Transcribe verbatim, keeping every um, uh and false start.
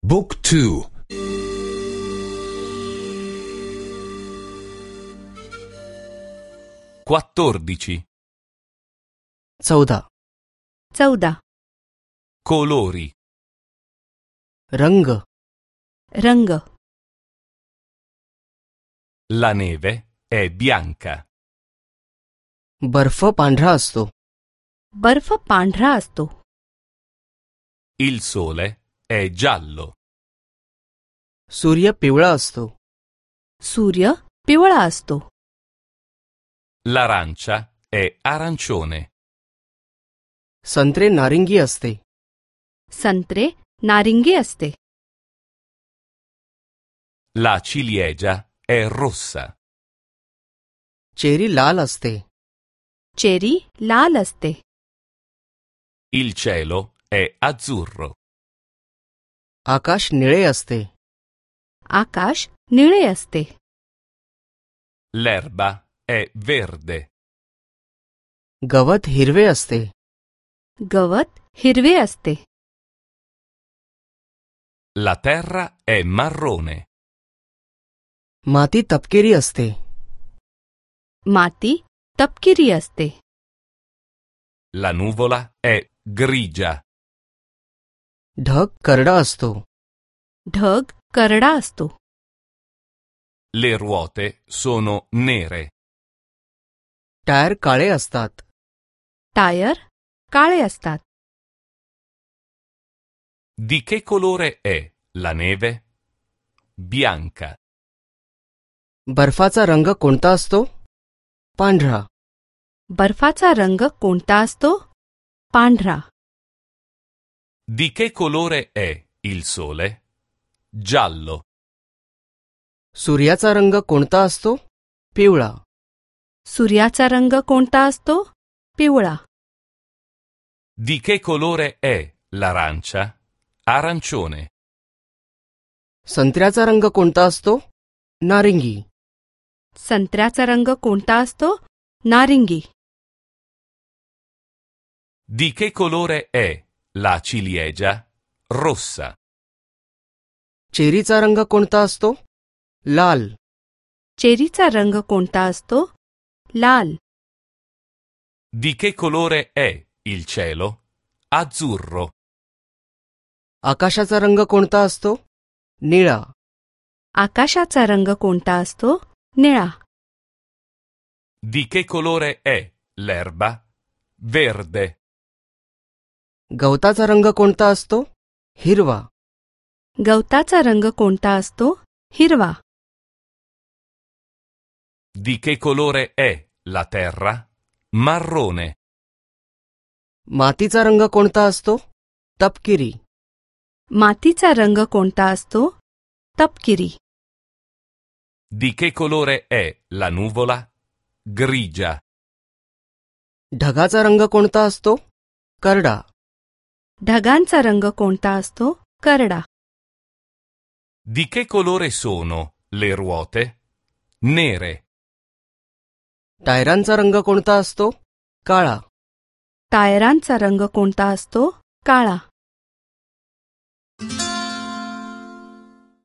Book two. quattordici. चौदा. चौदा. Colori. रंग. रंग. La neve è bianca. बर्फ पांढरा असतो. बर्फ पांढरा असतो. Il sole è giallo. सूर्य पिवळा असतो. सूर्य पिवळा असतो. L'arancia è arancione. संत्रे नारिंगी असते. संत्रे नारिंगी असते. La ciliegia è rossa. चेरी लाल असते. चेरी लाल असते. Il cielo è azzurro. आकाश निळे असते. आकाश निळे असते. L'erba è verde. गवत हिरवे असते. गवत हिरवे असते. La terra è marrone. माती तपकिरी असते. माती तपकिरी असते. La nuvola è grigia. ढग करडा असतो. ढग करडा असतो. Le ruote sono nere. Tyre काळे असतात. टायर काळे असतात. Di che colore è la neve? Bianca. बर्फाचा रंग कोणता असतो? पांढरा. बर्फाचा रंग कोणता असतो? पांढरा. Di che colore è il sole? Giallo. सूर्याचा रंग कोणता असतो? पिवळा. सूर्याचा रंग कोणता असतो? पिवळा. Di che colore è l'arancia? Arancione. संत्र्याचा रंग कोणता असतो? नारिंगी. संत्र्याचा रंग कोणता असतो? नारिंगी. Di che colore è la ciliegia? Rossa. चेरीचा रंग कोणता असतो? लाल. चेरीचा रंग कोणता असतो? लाल. Di che colore è il cielo? Azzurro. आकाशाचा रंग कोणता असतो? निळा. आकाशाचा रंग कोणता असतो? निळा. Di che colore è l'erba? Verde. गवताचा रंग कोणता असतो? हिरवा. गवताचा रंग कोणता असतो? हिरवा. Di che colore è la terra? Marrone. मातीचा रंग कोणता असतो? तपकिरी. मातीचा रंग कोणता असतो? तपकिरी. Di che colore è la nuvola? Grigia. ढगाचा रंग कोणता असतो? करडा. ढगांचा रंग कोणता असतो? करडा. Di che colore sono le ruote? Nere. टायरांचा रंग कोणता असतो? काळा. टायरांचा रंग कोणता असतो? काळा.